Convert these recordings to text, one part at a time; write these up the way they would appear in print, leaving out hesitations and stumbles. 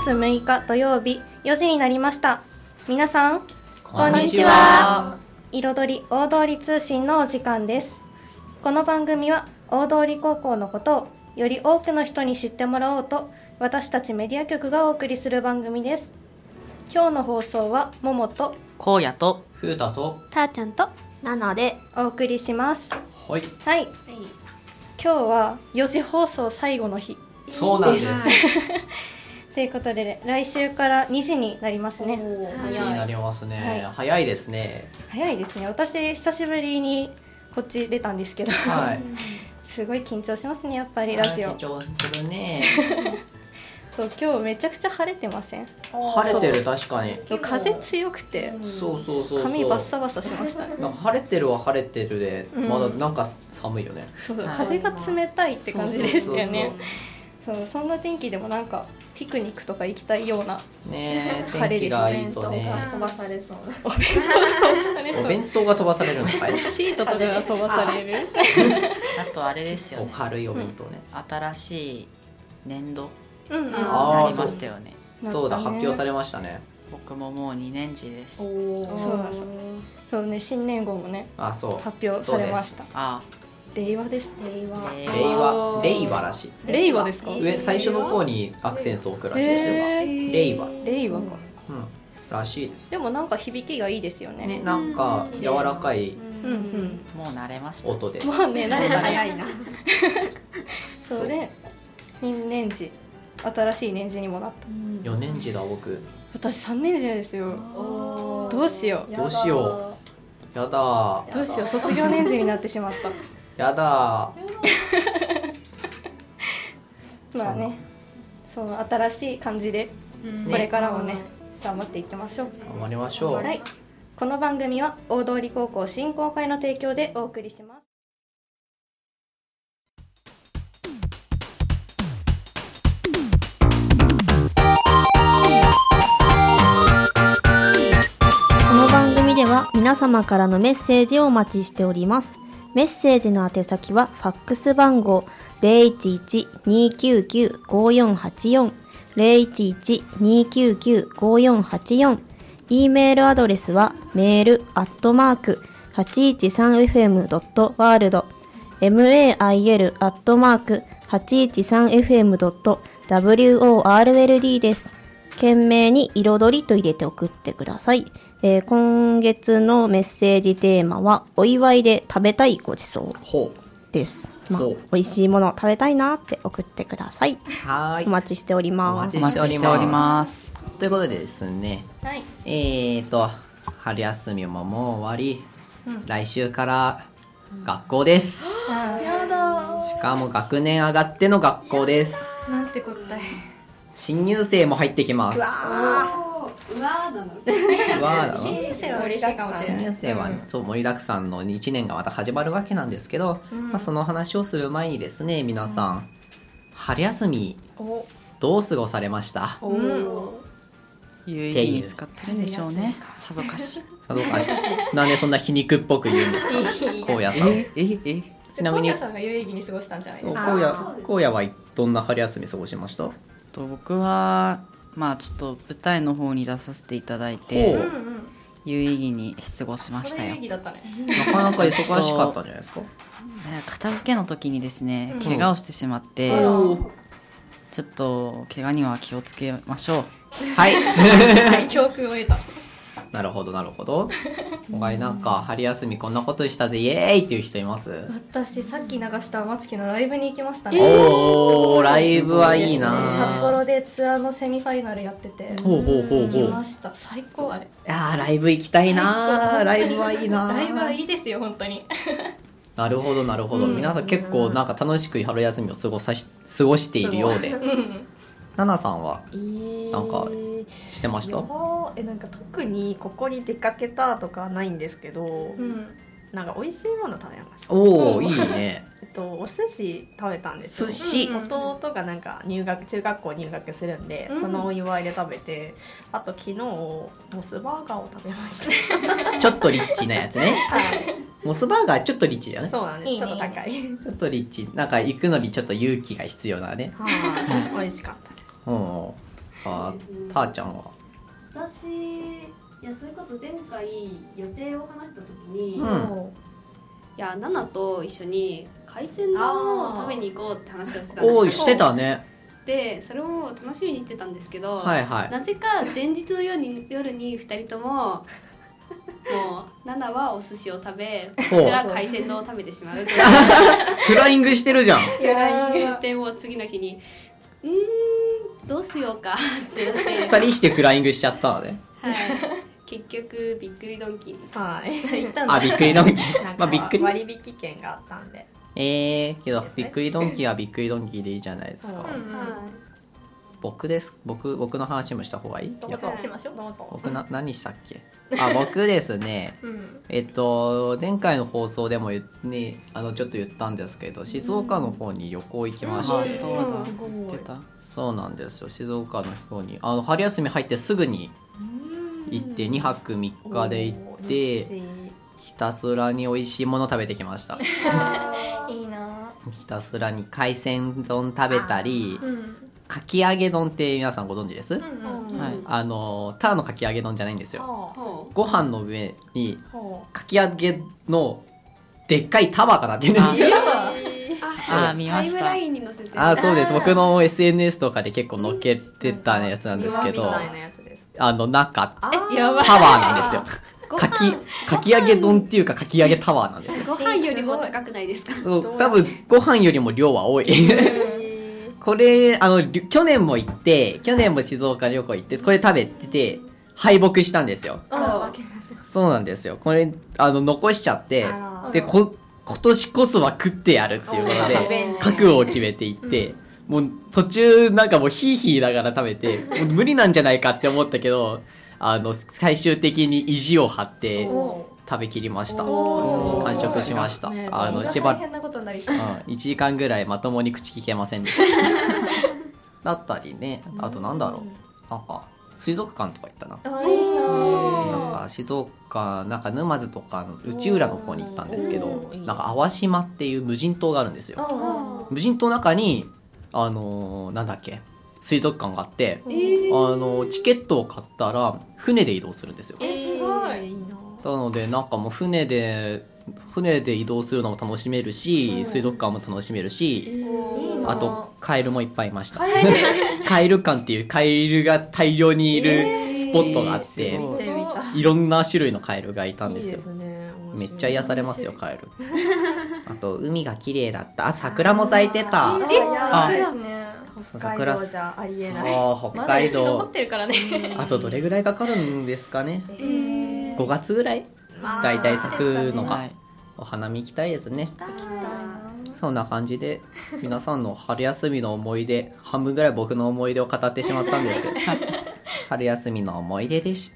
月6日土曜日4時になりました。皆さんこんにちは。 彩り大通通信のお時間です。この番組は大通高校のことをより多くの人に知ってもらおうと、私たちメディア局がお送りする番組です。今日の放送はももとこうやとふうたとたーちゃんとなのでお送りします。 はい、 はい、今日は4時放送最後の日そうなんですということで、来週から2時になりますね。 2時になりますね、 はい、 早いですね。 早いですね。私久しぶりにこっち出たんですけど、 はい、 すごい緊張しますね、やっぱりラジオ。 緊張するねそう今日めちゃくちゃ晴れてません？ 晴れてる、確かに。 風強くて、 そう髪バッサバサしましたね。 なんか晴れてるは晴れてるで、まだなんか寒いよね。 そう、風が冷たいって感じでしたよね。そんな天気でもなんかピクニックとか行きたいようなね、天気がいいとね。 飛ばされそうなお弁当が飛ばされるのかい？ シートとかが飛ばされるあとあれですよね、 軽いお弁当ね、 新しい年度あなりましたよね。 そうだ、発表されましたね。 僕ももう2年次です。 そうね、新年号もね、 そう発表されました。令和です。 令和らしいですね。 令和ですか？ 最初の方にアクセントを置くらしいですよ。令和か、らしいです。 でもなんか響きがいいですよね。 なんか柔らかいもう慣れました。 音で。 もうね、慣れた早いなそうで、新年次、新しい年次にもなった。 4年次だ僕。 私3年次ですよ。どうしよう。 やだ。 どうしよう、卒業年次になってしまった。 やだまあね、その新しい感じでこれからもね、頑張っていきましょう。 頑張りましょう。 はい、この番組は大通高校振興会の提供でお送りします。この番組では皆様からのメッセージをお待ちしております。メッセージの宛先はファックス番号 011-299-5484 011-299-5484、 E メールアドレスはmail@813fm.world mail@813fm.world です。懸命に彩りと入れて送ってください。今月のメッセージテーマはお祝いで食べたいごちそうです。美味しいものを食べたいなって送ってください。 はい、 お待ちしております。 お待ちしております。 ということでですね、 はい、 春休みももう終わり、来週から学校です。 やだ。 しかも学年上がっての学校です。 なんてこったい。 新入生も入ってきます。 新入生は嬉しいかもしれない。 新入生はそう盛りだくさんの1年がまた始まるわけなんですけど、その話をする前にですね、皆さん、春休みどう過ごされました？ 有意義に使ってるんでしょうね。さぞかしなんでそんな皮肉っぽく言うんですか荒野さん。 ちなみに荒野さんが有意義に過ごしたんじゃないですか？ 荒野はどんな春休み過ごしました？ 僕はちょっと舞台の方に出させていただいて、有意義に過ごしましたよ。 それ有意義だったね。 なかなか忙しかったんじゃないですか？ 片付けの時にですね、怪我をしてしまって、ちょっと怪我には気をつけましょう。 はい教訓を得た。 なるほど。他になんか春休みこんなことしたぜイエーイっていう人います？ 私さっき流した天月のライブに行きましたね。 ライブはいいな。 札幌でツアーのセミファイナルやってて行きました。最高。あれ、 ライブ行きたいな。ライブはいいな。 ライブはいいですよ本当に。 なるほど、皆さん結構なんか楽しく春休みを過ごしているようで、ナナさんはなんかしてました？ なんか特にここに出かけたとかはないんですけど、なんか美味しいもの食べました。 いいね。 お寿司食べたんですよ。 寿司、 弟がなんか中学校入学するんで、そのお祝いで食べて、あと昨日モスバーガーを食べました。 ちょっとリッチなやつね。モスバーガーちょっとリッチだよね。 そうだね、ちょっと高い。 ちょっとリッチ、なんか行くのにちょっと勇気が必要なね。 美味しかったです。 かそうですねたーちゃんは。 私いやそれこそ前回予定を話した時に、 うんいやナナと一緒に海鮮丼を食べに行こうって話をしてたんですよ。 おーしてたね。 でそれを楽しみにしてたんですけど、 はいはい。 なぜか前日の夜に2人とももうナナはお寿司を食べほう私は海鮮丼を食べてしまうというフライングしてるじゃん。 フライングしてもう次の日にどうしようかってなって二人してフライングしちゃったのね。 はい、結局びっくりドンキーにはい行ったんだ。 あ、びっくりドンキなんまあびっくり。 割引券があったんでけどですねびっくりドンキーはびっくりドンキーでいいじゃないですか。 うんは僕の話もした方がいい？ どうぞしましょうどうぞ僕何したっけ？あ、僕ですね。前回の放送でもね、ちょっと言ったんですけど、静岡の方に旅行行きまして、 あ、そうだ。 すごい出た。 そうなんですよ。静岡の方に春休み入ってすぐに行って2泊3日で行ってひたすらに美味しいもの食べてきました。 いいな。 ひたすらに海鮮丼食べたり、 うんかき揚げ丼って皆さんご存知です？ うんうん。 はい。 ただのかき揚げ丼じゃないんですよ。 ほご飯の上にほかき揚げのでっかい束がなってるんですよ。 あ、見ましたタイムラ。インに載せてるそうです。僕の SNS とかで結構載っけてたやつなんですけど、 みたいなやつです中やばい。 タワーなんですよ。 ごか飯き揚げ丼っていうかかき揚げタワーなんですよ。 ご飯よりも高くないですか？ そう多分ご飯よりも量は多い。これ去年も静岡旅行行ってこれ食べてて敗北したんですよ。そうなんですよ。これ残しちゃってで今年こそは食ってやるっていうことで覚悟を決めていって、もう途中なんかもうヒーヒーながら食べてもう無理なんじゃないかって思ったけど最終的に意地を張って食べきりました。 おー完食しました。 ねしば大変なことになりそう。 1時間ぐらいまともに口聞けませんでした。だったりね、あとなんだろう、なんか水族館とか行ったな。 あ、いいなんな。 か静岡なんか沼津とか内浦の方に行ったんですけどおー、 なんか淡島っていう無人島があるんですよ。 あ無人島の中になんだっけ水族館があって、チケットを買ったら船で移動するんですよ。 すごい。 いいななのでなんかもう船で移動するのも楽しめるし、水族館も楽しめるし、 いいな。 あとカエルもいっぱいいました。カエル館っていうカエルが大量にいるスポットがあって、 すごしてみたいいろんな種類のカエルがいたんですよ。 いいですねめっちゃ癒されますよカエル。あと海が綺麗だった。あ、桜も咲いてた。 あ、 あいいですね。 北海道じゃありえないそう北まだ海道雪残ってるからね。 あとどれぐらいかかるんですかね。5月ぐらいだいたい咲くのがはい。 お花見行きたいですね。 行きたいな。 そんな感じで皆さんの春休みの思い出半分ぐらい僕の思い出を語ってしまったんですけど春休みの思い出でした。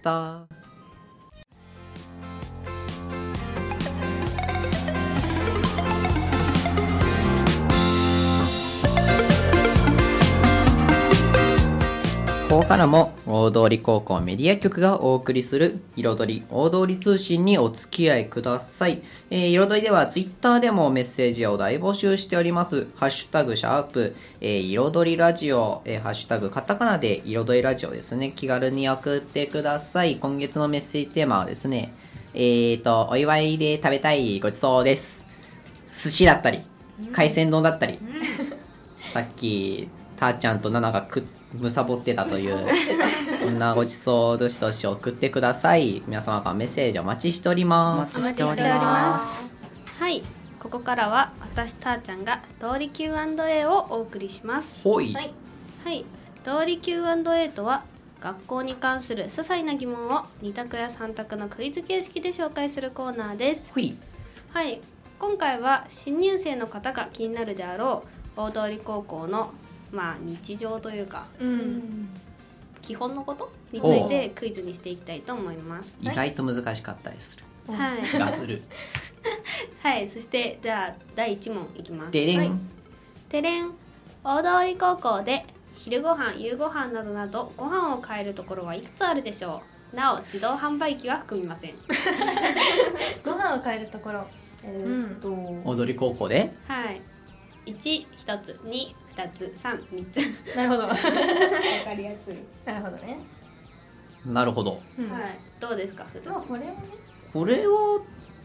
ここからも大通高校メディア局がお送りする彩り大通り通信にお付き合いください。彩りではツイッターでもメッセージやお題募集しております。ハッシュタグシャープ、彩りラジオ、ハッシュタグカタカナで彩りラジオですね。気軽に送ってください。今月のメッセージテーマはですね、お祝いで食べたいごちそうです。寿司だったり、海鮮丼だったり、さっきたーちゃんとナナがむさぼってたというこんなごちそうをどしどし送ってください。皆様からメッセージお待ちしておりおます。 待ちしております。 はい、ここからは私たーちゃんが通り Q&A をお送りします。 ほい、 はい。 はい、通り Q&A とは学校に関する些細な疑問を2択や3択のクイズ形式で紹介するコーナーです。 ほい。 はい、今回は新入生の方が気になるであろう大通高校の日常というかうん。 基本のことについてクイズにしていきたいと思います。 意外と難しかったりするはい、 気がする。 はい、そしてじゃあ第1問いきます。 でれん、 はいてれん、大通高校で昼ご飯夕ご飯などなどご飯を買えるところはいくつあるでしょう。なお自動販売機は含みません。 ご飯を買えるところ。 踊り高校ではい、 1、1つ、2、2つ、3、3つ。 なるほどわかりやすい。 なるほどね、 なるほど。 うん、 はい。どうですか、ふたまあこれはねこれは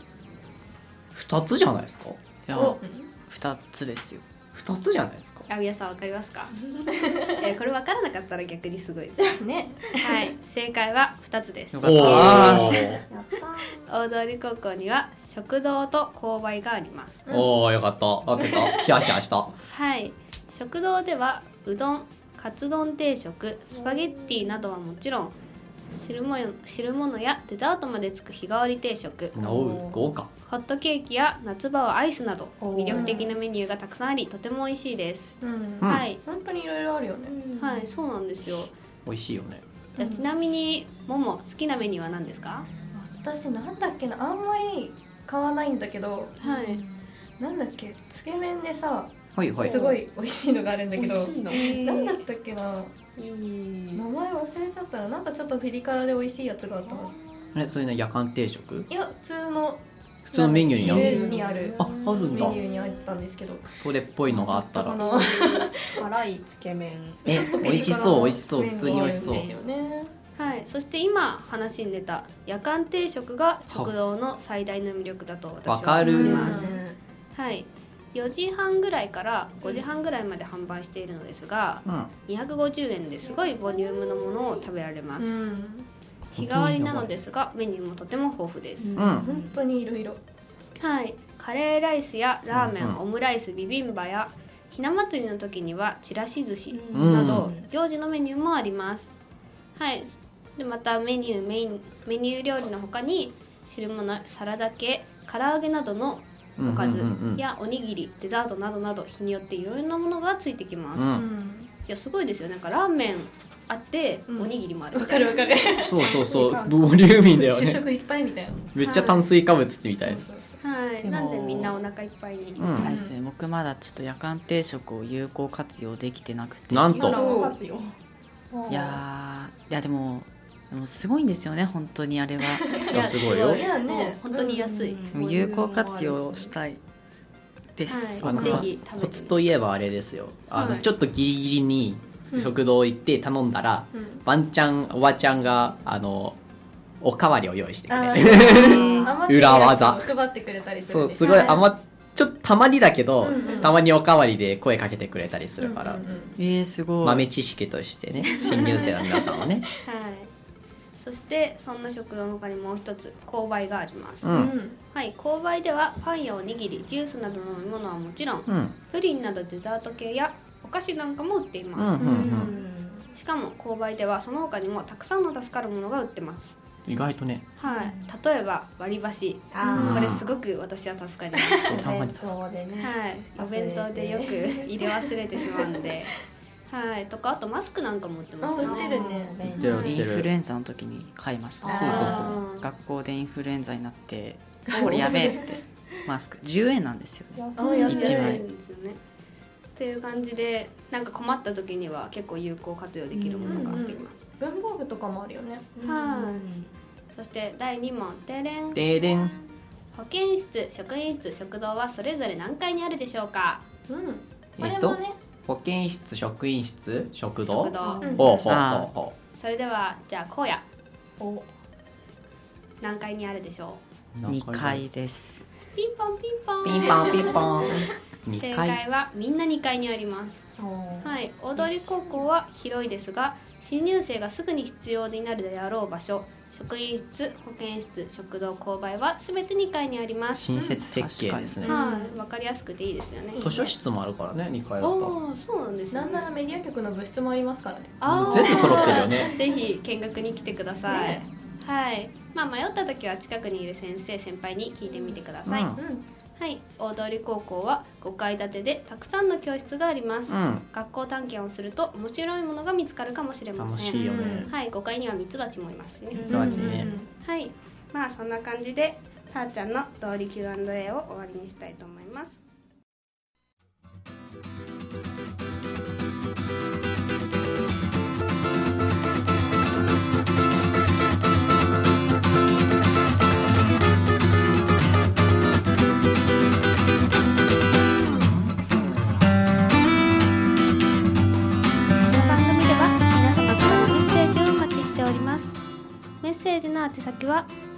2つじゃないですか。 いやお 2つですよ。 2つじゃないですか。 あ、皆さんわかりますか？これわからなかったら逆にすごいです。 ねはい、正解は2つです。 よかった。 おやった大通高校には食堂と購買があります。 おお、よかった。合ってた。ヒヤヒヤした。 はい、食堂ではうどん、カツ丼定食、スパゲッティなどはもちろん汁物やデザートまでつく日替わり定食、 おう、豪華。 ホットケーキや夏場はアイスなどおー魅力的なメニューがたくさんありとても美味しいです。 うん、 うんはい、 本当にいろいろあるよね、 はい、そうなんですよ。 美味しいよね。 じゃあちなみにもも好きなメニューは何ですか？ 私なんだっけな、あんまり買わないんだけど、 はい。 なんだっけ、つけ麺でさ、 はいはい。 すごい美味しいのがあるんだけど、 美味しいのなんだったっけな、名前忘れちゃったな。なんかちょっとピリ辛で美味しいやつがあったはず。 ね、そういうの夜間定食。 いや普通のメニューにある。 昼にあるあ、あるんだメニ。ューにあったんですけど、 それっぽいのがあった。 からな辛いつけ麺。 美味しそう、美味しそう、普通に美味しそうメ。ニューがあるんですよね。 はい、そして今話に出た夜間定食が食堂の最大の魅力だと私はわかる思います。 うんはい、4時半ぐらいから5時半ぐらいまで販売しているのですが、 うん。 250円ですごいボリュームのものを食べられます。 うん、 日替わりなのですがメニューもとても豊富です。 うん。 本当にいろいろ。 はい、カレーライスやラーメン、 うんオムライス、ビビンバやひな祭りの時にはちらし寿司うんなど、行事のメニューもあります。はい、でまたメニュー料理の他に汁物、サラダ系、唐揚げなどのおかずうんうんうんうんやおにぎり、デザートなどなど日によっていろいろなものがついてきます。 う。 いうんやすごいですよ。なんかラーメンあって、 うんおにぎりもあるわみたいな。 かるわかる。 そうそうそう、ボリューミーだよね。 主食いっぱいみたいな。 めっちゃ炭水化物ってみたいな。 そうそうそう。 はい、 でもなんでみんなお腹いっぱいに。 うんあれですね、僕まだちょっと夜間定食を有効活用できてなくて。 なんと今の活用。 いやでもすごいんですよね、本当にあれは。 いやすごいよいやねもう本当に安い。 もう有効活用したいです。 はい、 僕はぜひ食べてみてコツといえばあれですよ。 はいちょっとギリギリに食堂行って頼んだら、ばんちゃんおばちゃんがおかわりを用意してくあれる。 ー余ってるやつを裏技配ってくれたりするそう、 ね。 すごいちょっとたまにだけど、 うんうんたまにおかわりで声かけてくれたりするから、 うんうんすごい。 豆知識としてね、新入生の皆さんはね。 はい。そしてそんな食堂の他にもう一つ購買があります。 ううんんはい、購買ではパンやおにぎり、ジュースなどの飲み物はもちろん、 うん。 プリンなどデザート系やお菓子なんかも売っていうん。うます。 ん。 しかも購買ではその他にもたくさんの助かるものが売ってます。 意外とね、 はい、例えば割り箸。 ーこれすごく私は助かります。 たまにそうでね。 はい、お弁当でよく入れ忘れてしまうんで。はい、とかあとマスクなんかも売ってますあ売ってるね売ってる売ってインフルる。 エンザの時に買いました。 あー学校でインフルエンザになってこれやべえってマスク10円なんですよね。 あ安い一枚安いんですよね。っていう感じでなんか困った時には結構有効活用できるものがあります。 文房具とかもあるよね。 はい。そして第2問、てれん。 ででん。 保健室、職員室、食堂はそれぞれ何階にあるでしょうか？ うん。これもね。 保健室、職員室、食堂。 食堂。 うんほうほうほうあほそれではじゃあ荒野お何階にあるでしょう。 2階です。 う？ピンポンピンポン。 ピンポンピンポン。 正 2階。 解はみんな2階にあります。はい、大通高校は広いですが新入生がすぐに必要になるであろう場所、職員室、保健室、食堂、購買は全て2階にあります。 親切設計ですね。 はい、わかりやすくていいですよね。 図書室もあるからね、2階だと。 おお、そうなんですね。 なんならメディア局の部室もありますからね。 あー全部揃ってるよね。 ぜひ見学に来てください。 ねはい、まあ迷った時は近くにいる先生先輩に聞いてみてください。 うんうん。 はい、大通高校は5階建てでたくさんの教室があります。 うん。 学校探検をすると面白いものが見つかるかもしれま楽せん。 しいよね。 はい、5階にはミツバチもいますね。 ミツバチね。 はい、まあそんな感じでたーちゃんの通り Q&A を終わりにしたいと思います。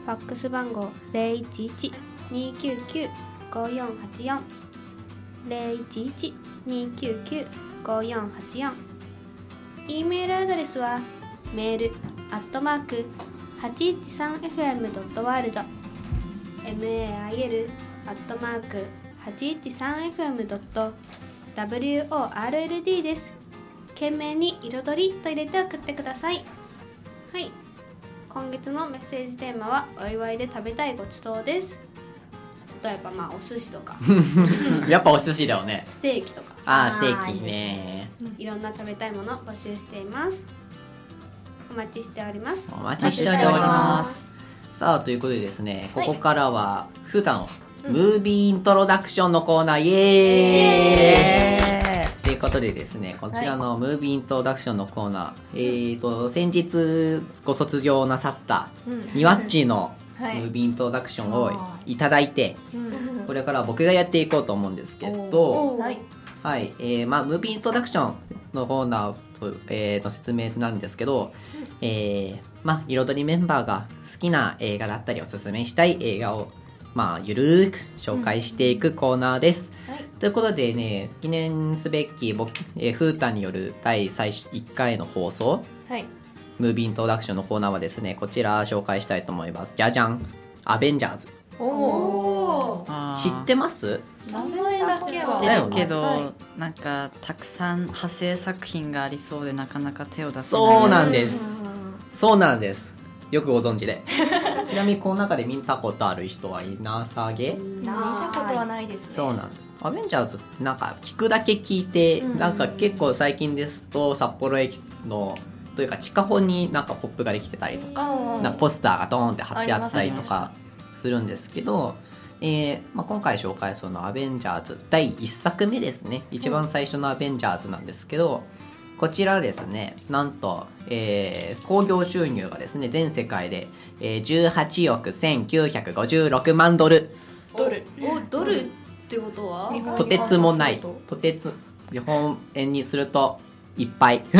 ファックス番号 011-299-5484 011-299-5484 E メールアドレスはメール@813fm.world mail@813fm.world です。懸命に彩りと入れて送ってください。はい、今月のメッセージテーマはお祝いで食べたいごちそうです。例えばお寿司とかやっぱお寿司だよね。 ステーキとかステーキね。 いろんな食べたいものを募集しています。お待ちしております。 お待ちしております。さあということでですね、ここからは普段ムービーイントロダクションのコーナー、イエーイということでですね、こちらのムービーイントロダクションのコーナー、先日ご卒業なさったニワッチのムービーイントロダクションをいただいて、これから僕がやっていこうと思うんですけど、ムービーイントロダクションのコーナーと、説明なんですけど、彩りメンバーが好きな映画だったりおすすめしたい映画をゆるーく紹介していくコーナーです、ということでね、記念すべきフータによる第1回の放送、ムービーイントロダクションのコーナーはですね、こちら紹介したいと思います。じゃじゃん、アベンジャーズ。知ってます？ 名前だけはだけど、なんかたくさん派生作品がありそうでなかなか手を出せない。 そうなんです。そうなんです。よくご存知で。ちなみにこの中で見たことある人はいなさげ？ 見たことはないですね。 そうなんです。アベンジャーズってなんか聞くだけ聞いて、なんか結構最近ですと札幌駅のというか地下歩になんかポップができてたりとか、なんかポスターがドーンって貼ってあったりとかするんですけど、今回紹介するのはアベンジャーズ第1作目ですね。一番最初のアベンジャーズなんですけど、こちらですね、なんと、興行収入がですね、全世界で、18億1956万ドル。 ドルってことはとてつもない。日本円にするといっぱい。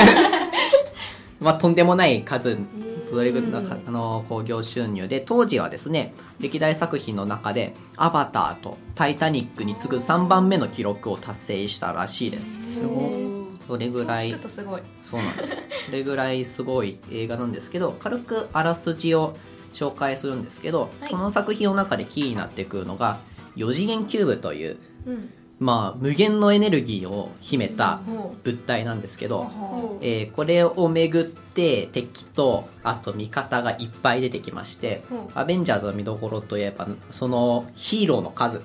とんでもない数。どれぐらいの興行収入で、当時はですね、歴代作品の中でアバターとタイタニックに次ぐ3番目の記録を達成したらしいです。 すごい。 それぐらいそうなんです。それぐらいすごい映画なんですけど、軽くあらすじを紹介するんですけど、この作品の中でキーになってくるのが4次元キューブという、無限のエネルギーを秘めた物体なんですけど、これをめぐって敵とあと味方がいっぱい出てきまして、アベンジャーズの見どころといえばそのヒーローの数、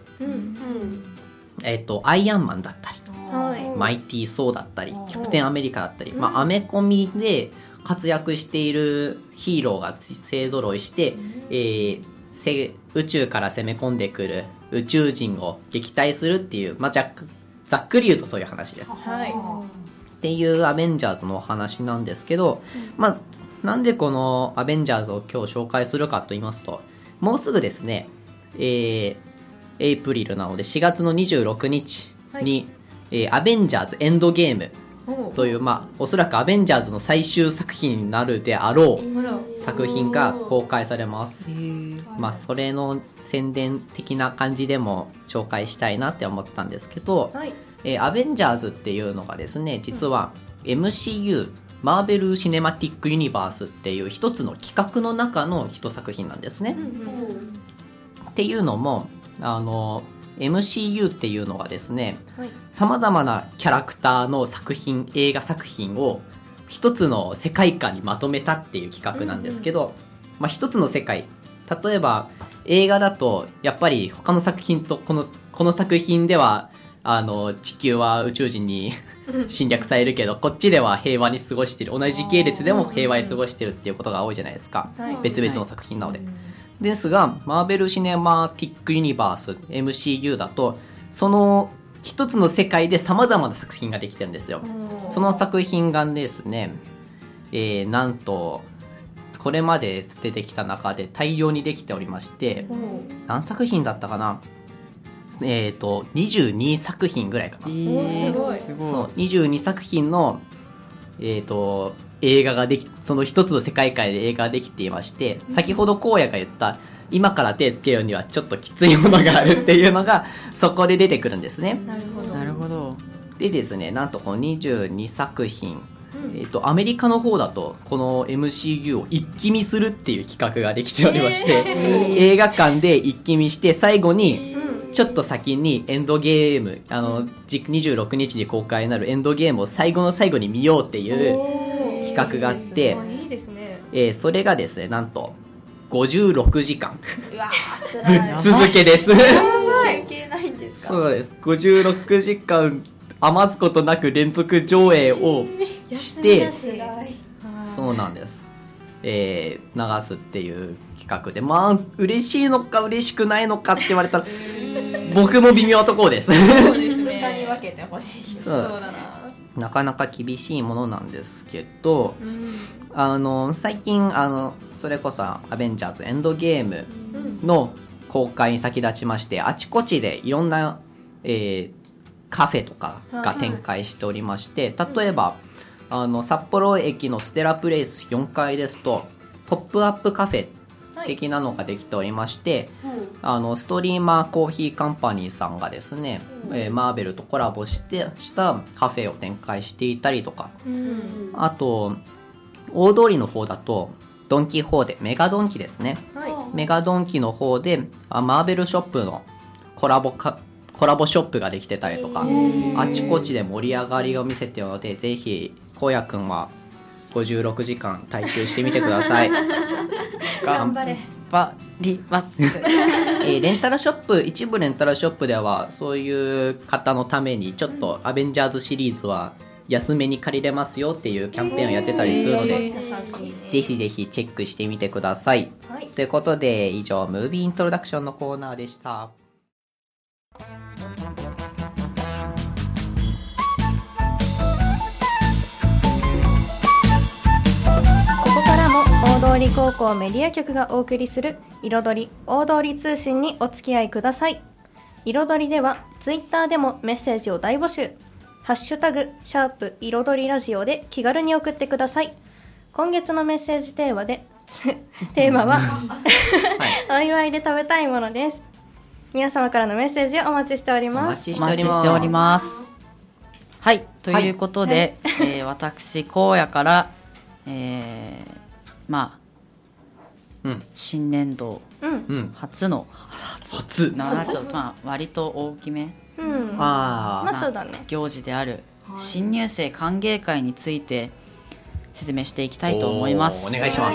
アイアンマンだったり、マイティー・ソーだったり、キャプテンアメリカだったり、アメコミで活躍しているヒーローが勢ぞろいして、宇宙から攻め込んでくる宇宙人を撃退するっていう、ざっくり言うとそういう話です、っていうアベンジャーズのお話なんですけど、なんでこのアベンジャーズを今日紹介するかと言いますと、もうすぐですね、エイプリルなので4月の26日に、アベンジャーズエンドゲームという、おそらくアベンジャーズの最終作品になるであろう作品が公開されます。それの宣伝的な感じでも紹介したいなって思ったんですけど、アベンジャーズっていうのがですね、実は MCU マーベル・シネマティック・ユニバースっていう一つの企画の中の一作品なんですね。っていうのもMCU っていうのがですね、さまざまなキャラクターの映画作品を一つの世界観にまとめたっていう企画なんですけど、一つの世界、例えば映画だとやっぱり他の作品とこの作品では地球は宇宙人に侵略されるけど、こっちでは平和に過ごしてる、同じ時系列でも平和に過ごしてるっていうことが多いじゃないですか、別々の作品なので。ですがマーベル・シネマティック・ユニバース MCU だと、その一つの世界でさまざまな作品ができてるんですよ。その作品がですね、なんとこれまで出てきた中で大量にできておりまして、何作品だったかな、22作品ぐらいかな。 すごい。 そう、22作品の映画がその一つの世界観で映画ができていまして、先ほど荒野が言った今から手つけるにはちょっときついものがあるっていうのがそこで出てくるんですね。 なるほど。 なるほど。 でですね、なんとこの22作品、アメリカの方だとこの MCU を一気見するっていう企画ができておりまして、映画館で一気見して最後にちょっと先にエンドゲーム、26日に公開になるエンドゲームを最後の最後に見ようっていう企画があって、 いいですね。 それがですね、なんと56時間うわー、 ぶっ続けです。 休憩ないんですか？ そうです。56時間余すことなく連続上映をして、そうなんです。流すっていう企画で、まあ嬉しいのか嬉しくないのかって言われたら僕も微妙なところです。 そうですね。2日に分けてほしい。 そうだな。 なかなか厳しいものなんですけど、最近それこそアベンジャーズエンドゲームの公開に先立ちまして、あちこちでいろんな、カフェとかが展開しておりまして、例えば札幌駅のステラプレイス4階ですとポップアップカフェ的なのができておりまして、ストリーマーコーヒーカンパニーさんがですね、マーベルとコラボしたカフェを展開していたりとか、あと大通りの方だとドンキホーテ、メガドンキですね、メガドンキの方でマーベルショップのコラボショップができてたりとか、あちこちで盛り上がりを見せているので、ぜひ荒野くんは56時間耐久してみてください。 頑張れ。 バリます。 レンタルショップ、一部レンタルショップではそういう方のためにちょっとアベンジャーズシリーズは安めに借りれますよっていうキャンペーンをやってたりするので、ぜひぜひチェックしてみてください。ということで以上ムービーイントロダクションのコーナーでした。 ここからも大通高校メディア局がお送りする彩り大通通信にお付き合いください。彩りではツイッターでもメッセージを大募集。ハッシュタグ#彩りラジオで気軽に送ってください。今月のメッセージテーマはお祝いで食べたいものです。皆様からのメッセージをお待ちしております。 お待ちしております。はい、ということで、私荒野から、新年度初のちょっと割と大きめそうだね、 行事である新入生歓迎会について説明していきたいと思います。 お願いします。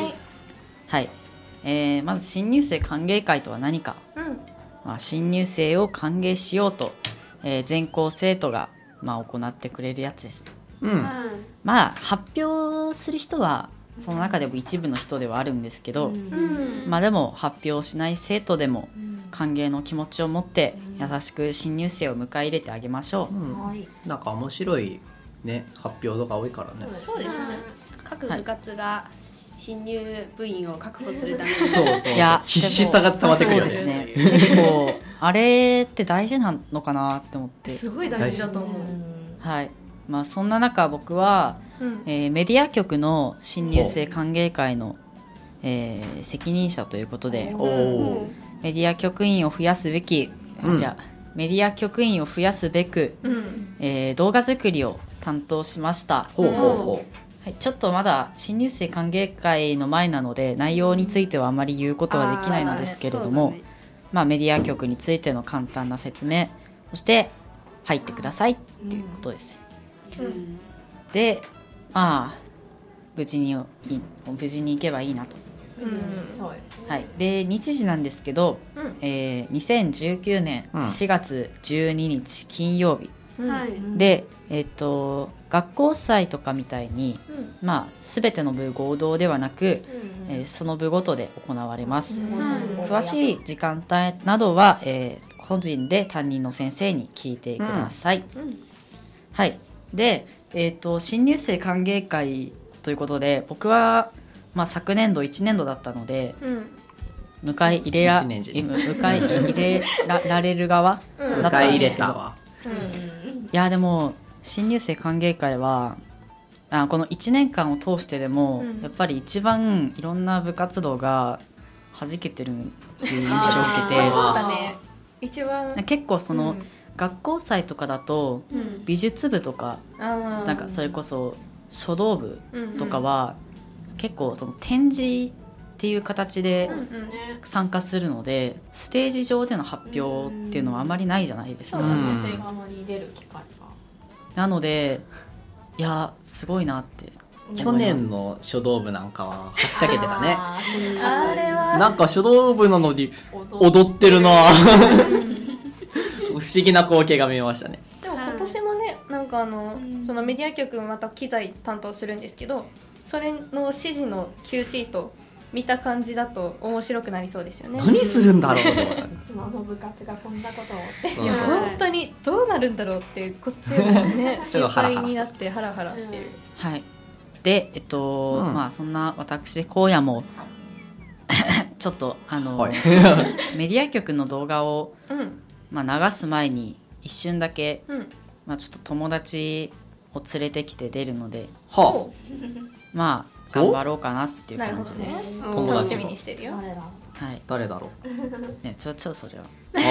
はい、まず新入生歓迎会とは何か、新入生を歓迎しようと、全校生徒が、行ってくれるやつです。発表する人はその中でも一部の人ではあるんですけど、でも発表しない生徒でも歓迎の気持ちを持って優しく新入生を迎え入れてあげましょう。 なんか面白いね、発表とか多いからね。 そうですね。各部活が新入部員を確保するために、 いや必死さが伝わってくるよね。 そうですね。結構あれって大事なのかなって思って。 すごい大事だと思う。 はい。そんな中僕は、メディア局の新入生歓迎会の、責任者ということで、メディア局員を増やすべき、メディア局員を増やすべく、動画作りを担当しました。はい、ちょっとまだ新入生歓迎会の前なので内容についてはあまり言うことはできないのですけれども、メディア局についての簡単な説明、そして入ってくださいっていうことです。で、無事に行けばいいなと。 そうですね。 はい、で日時なんですけど、2019年4月12日金曜日、で、学校祭とかみたいに、全ての部合同ではなく、その部ごとで行われます。詳しい時間帯などは、個人で担任の先生に聞いてください。はい。で、新入生歓迎会ということで、僕は、昨年度1年度だったので、迎え入れられる側だったんですけど、いやでも新入生歓迎会はこの1年間を通してでも、やっぱり一番いろんな部活動が弾けてるっていう印象を受けて、 そうだね、一番結構その、学校祭とかだと、美術部とか、なんかそれこそ書道部とかは、結構その展示っていう形で参加するので、ステージ上での発表っていうのはあまりないじゃないですか。 手側に出る機会がなのでいやすごいなって去年の書道部なんかははっちゃけてたね。 あれはなんか書道部なのに踊ってるな不思議な光景が見えましたね。 でも今年もね、なんかそのメディア局また機材担当するんですけど、それの指示の Q シート見た感じだと面白くなりそうですよね。 何するんだろう今の部活がこんなことをっていや本当にどうなるんだろうってこっちもね心配になってハラハラしてる。 はい。でまあそんな私荒野もちょっとメディア局の動画を、まあ、流す前に一瞬だけ、まあ、ちょっと友達を連れてきて出るので、まあ頑張ろうかなっていう感じです。 楽しみにしてるよ。 はい。 誰だろう。ね、ちょっとそれは。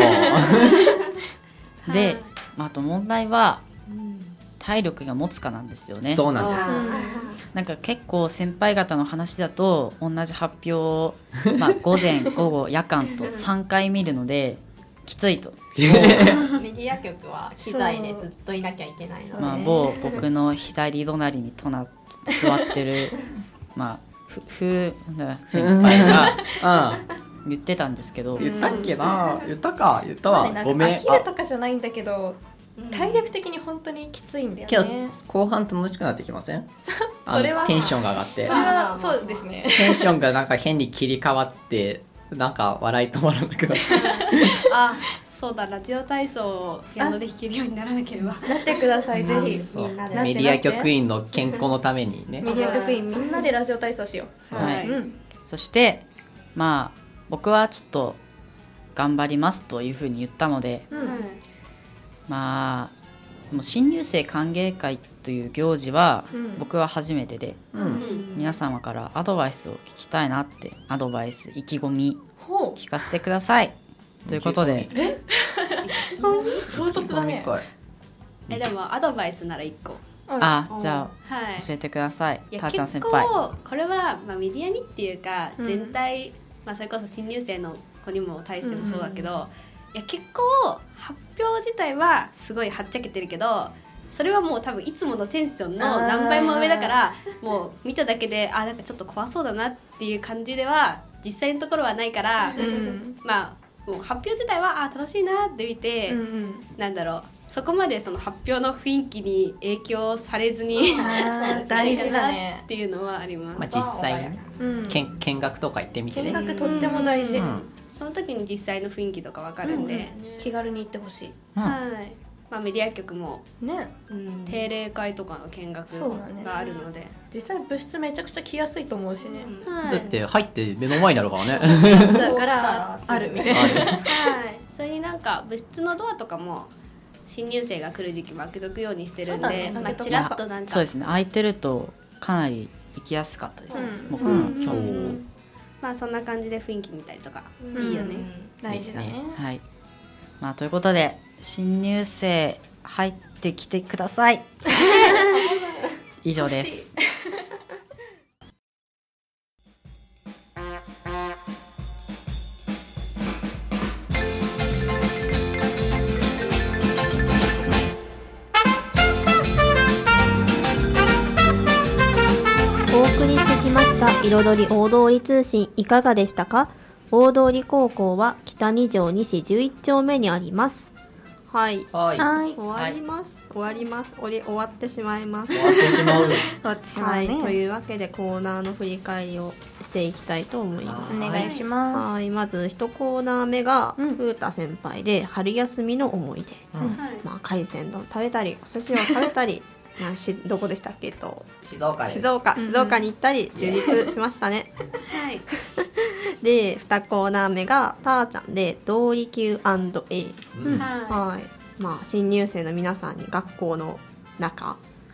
で、まあ、あと問題は体力が持つかなんですよね。 そうなんです。 なんか結構先輩方の話だと同じ発表を、まあ、午前午後夜間と3回見るのできついと。 メディア局は機材でずっといなきゃいけないので、 まあ、僕の左隣に座ってるまあ先輩が言ってたんですけど、 言ったっけな、言ったわ、ごめん。 飽きるとかじゃないんだけど、体力的に本当にきついんだよね。 けど後半楽しくなってきません？ それはテンションが上がって、 それはそうですね。 テンションがなんか変に切り替わってなんか笑い止まらなくなってあ、そうだ、ラジオ体操をピアノで弾けるようにならなければ。 なってください、ぜひ。 メディア局員の健康のためにね。 メディア局員みんなでラジオ体操しよう。 はい。そしてまあ僕はちょっと頑張りますというふうに言ったので、まあもう新入生歓迎会という行事は僕は初めてで、皆様からアドバイスを聞きたいなって、アドバイス、意気込み聞かせてくださいということで。 唐突だね。 でもアドバイスなら1個。 じゃあ教えてください。たーちゃん先輩。 結構これは、まあ、メディアにっていうか全体、まあ、それこそ新入生の子にも対してもそうだけど、いや結構発表自体はすごいはっちゃけてるけど、それはもう多分いつものテンションの何倍も上だから、もう見ただけでなんかちょっと怖そうだなっていう感じでは実際のところはないから、まあもう発表自体は楽しいなって見て、なんだろう、そこまでその発表の雰囲気に影響されずに大事だねっていうのはあります。 まあ、実際に、見学とか行ってみてね。 見学とっても大事。 その時に実際の雰囲気とか分かるんで、 気軽に行ってほしい。 はい。まあ、メディア局もね、 定例会とかの見学があるので、 実際部室めちゃくちゃ来やすいと思うしね。 だって入って目の前になるからね。 だからあるみたいな。 はい。それになんか部室のドアとかも新入生が来る時期も開けとくようにしてるんで、まあちらっとなんかそうですね、開いてるとかなり行きやすかったです。僕も今日。 まあそんな感じで雰囲気見たりとかいいよね。 大事だね。 はい。まあということで新入生入ってきてください。以上です。 お送りしてきました彩り大通通信いかがでしたか？大通高校は北2条西11丁目にあります。 はい。 はい。 終わります。終わってしまいます。 終わってしまう。 終わってしまうね。 というわけでコーナーの振り返りをしていきたいと思います。 お願いします。 はい。まず1コーナー目が風太先輩で春休みの思い出。まあ海鮮丼食べたりお寿司を食べたり。どこでしたっけ？ 静岡に行ったり充実しましたね。 はい。 で2コーナー目がたーちゃんで同理 Q&A。はい。まあ新入生の皆さんに学校の中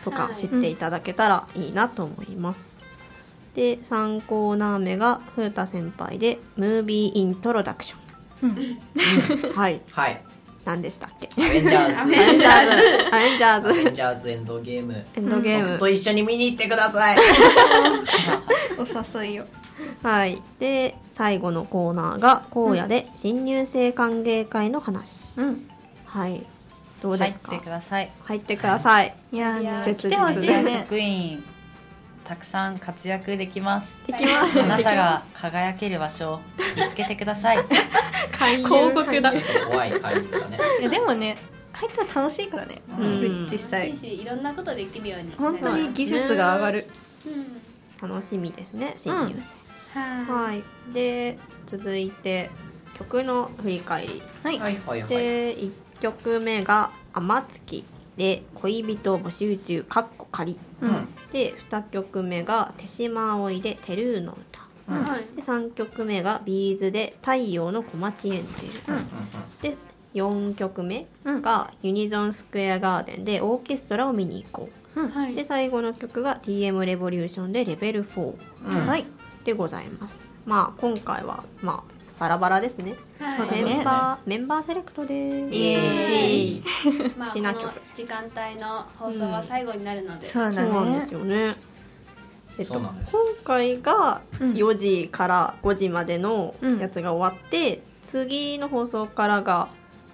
とか知っていただけたらいいなと思います。で3コーナー目が風太先輩でムービーイントロダクション、はいはい何でしたっけ？ アベンジャーズアベンジャーズアベンジャーズエンドゲームエンドゲーム、 僕と一緒に見に行ってくださいお誘いを。 はい、で最後のコーナーが荒野で新入生歓迎会の話、はいどうですか？ 入ってください。 入ってください。 いやー切実来てほしいね。 局員たくさん活躍できます。 できます。 あなたが輝ける場所を見つけてください。 広告だ。 ちょっと怖い勧誘だねいやでもね入ったら楽しいからね、 うん実際楽しいしいろんなことできるように本当に技術が上がる。 楽しみですね新入生、 ははいで続いて曲の振り返りはい、 はいはいはいで1曲目が「天月」で「恋人募集中」かっこ仮、で2曲目が「手島葵」で「テルーの歌」で3曲目がビーズで太陽の小町エンジェル、で4曲目がユニゾンスクエアガーデンでオーケストラを見に行こう、で最後の曲が TM レボリューションでレベル4、はいでございます。まあ今回はまあバラバラですね、 そうだねメンバーセレクトです。 イエーイまあ、 好きな曲この時間帯の放送は最後になるので、 そうだそうなんでねすよね。 そうなんです今回が4時から5時までのやつが終わって、次の放送からが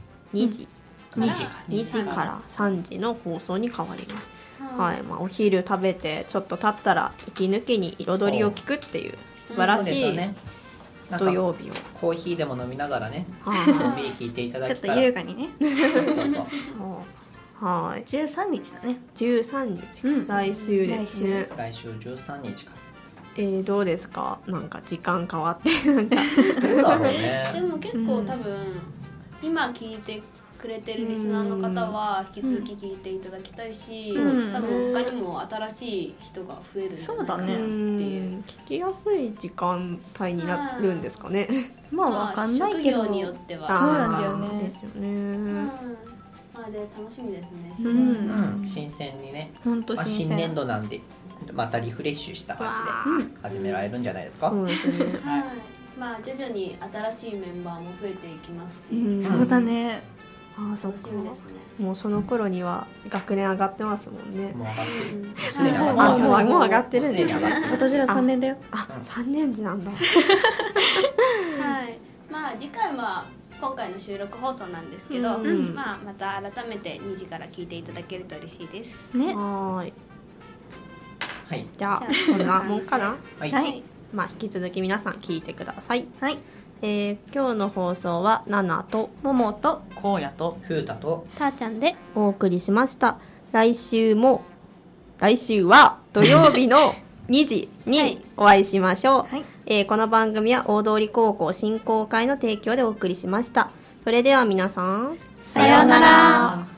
2時、2時から3時の放送に変わります。はいまあ、お昼食べてちょっと経ったら息抜きに彩りを聞くっていう素晴らそうですしいよねなんか土曜日を、 コーヒーでも飲みながらねはいのんびり聞いていただちょっとけたら優雅にねそうそうはい 13日だね。 13日、来週ですね。 来週13日かどうですか？なんか時間変わってなんかどうだろうねでも結構多分、今聞いてくれてるリスナーの方は引き続き聞いていただきたいし、多分他にも新しい人が増えるんじゃないかなっていう。 聞きやすい時間帯になるんですかね。 まあわかんないけど、 職業によってはそうなんだよねですよね。 まあで楽しみですね。 うん新鮮にね本当まあ新新鮮。 年度なんでまたリフレッシュした感じで始められるんじゃないですかそうですね。 はい。まあ徐々に新しいメンバーも増えていきますし、 そうだね。 ああ、そっか楽し。みですね。 もうその頃には学年上がってますもんね。 もう上がってるすでに上あ、 がってるもう上がってるんすでですね。 に上がってる私ら3年だよ。 あ、3年次なんだ。 はい。まあ次回は今回の収録放送なんですけど、 うんまあまた改めて2時から聞いていただけると嬉しいです。 ね。 はーい。 はいじゃあこんなもんかな。 はいはい。 まあ引き続き皆さん聞いてください。 はい。 今日の放送はナナとももと荒野と風太とたーちゃんでお送りしました。来週は土曜日の2時にお会いしましょう。 はいこの番組は大通高校振興会の提供でお送りしました。それでは皆さん、 さようなら。